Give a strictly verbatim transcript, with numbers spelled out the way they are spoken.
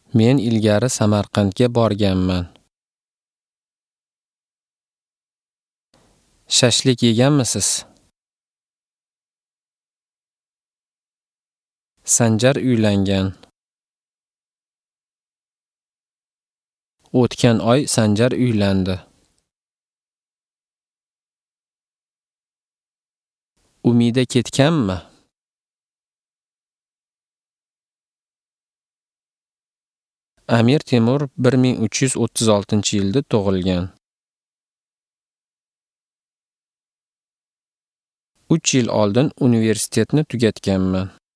Men ilgari Samarqandga borganman. Shashlik yeganmisiz? Sanjar uylangan. O'tgan oy Sanjar uylandi. Umida ketganmi? Amir Temur bir ming uch yuz o'ttiz oltinchi yilda tug'ilgan. uch yil oldin universitetni tugatganman.